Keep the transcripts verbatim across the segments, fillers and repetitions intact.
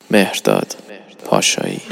مهرداد پاشایی.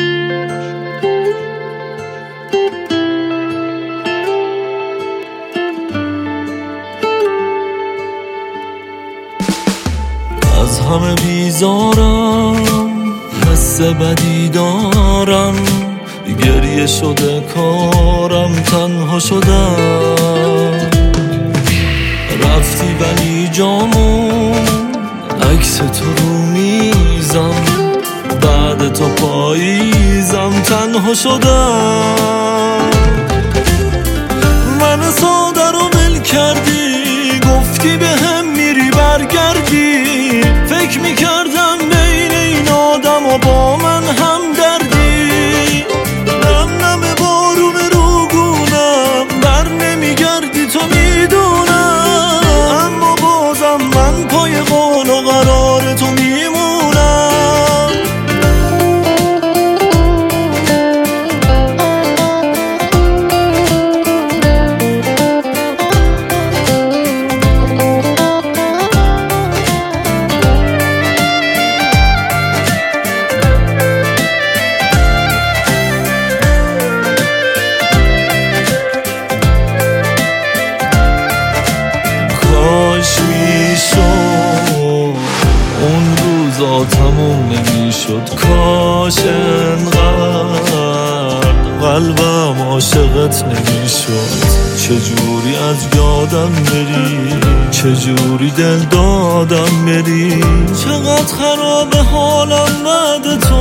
از همه بیزارم، حس بدی دارم، گریه شده کارم، تنها شدم. رفتی ولی جامون عکس تو رو میزم، بعد تو پاییزم، تنها شدم. من ساده رو ول کردی، گفتی به هم میری برگردی. فکر میکردم بین این آدم و با من هم دردی. نم نم بارون روگونم، بر نمیگردی تو میدونم، اما بازم من پای قول و قرار تو میمونم. تموم نمیشد، کاش انقدر قلبم عاشقت نمیشد. چجوری از یادم بری، چجوری دل دادم بری. چقدر خراب حالم بعد تو.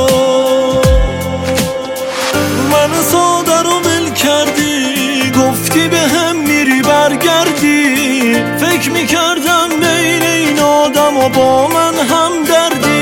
من ساده رو ول کردی، گفتی به هم میری برگردی. فکر میکردم بین این آدم و با من هم دردی.